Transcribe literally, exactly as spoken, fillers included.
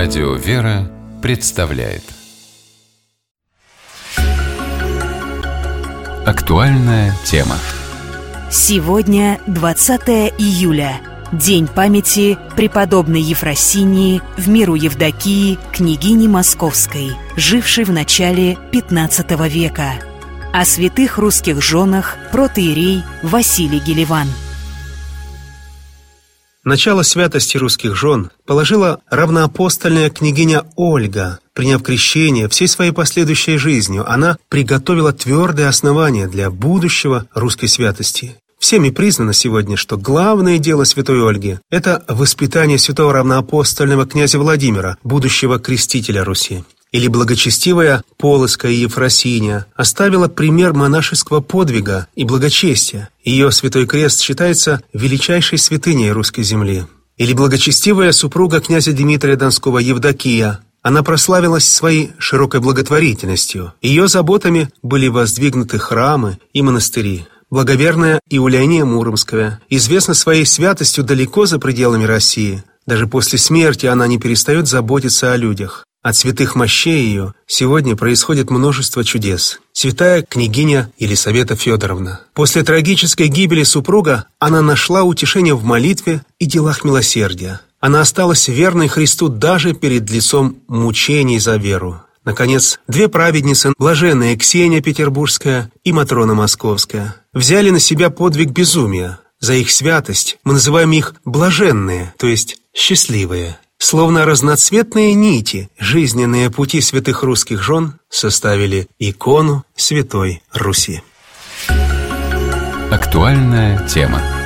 Радио «Вера» представляет актуальная тема. Сегодня двадцатое июля, день памяти преподобной Ефросинии в миру Евдокии, княгини Московской, жившей в начале пятнадцатого века. О святых русских женах протоиерей Василий Гелеван. Начало святости русских жен положила равноапостольная княгиня Ольга. Приняв крещение всей своей последующей жизнью, она приготовила твердые основания для будущего русской святости. Всеми признано сегодня, что главное дело святой Ольги – это воспитание святого равноапостольного князя Владимира, будущего крестителя Руси. Или благочестивая Полоцкая Ефросиния оставила пример монашеского подвига и благочестия. Ее святой крест считается величайшей святыней русской земли. Или благочестивая супруга князя Дмитрия Донского Евдокия. Она прославилась своей широкой благотворительностью. Ее заботами были воздвигнуты храмы и монастыри. Благоверная Иуляния Муромская известна своей святостью далеко за пределами России. Даже после смерти она не перестает заботиться о людях. От святых мощей ее сегодня происходит множество чудес. Святая княгиня Елисавета Федоровна. После трагической гибели супруга она нашла утешение в молитве и делах милосердия. Она осталась верной Христу даже перед лицом мучений за веру. Наконец, две праведницы, блаженная Ксения Петербургская и Матрона Московская, взяли на себя подвиг безумия. За их святость мы называем их блаженные, то есть счастливые. Словно разноцветные нити, жизненные пути святых русских жен составили икону Святой Руси. Актуальная тема.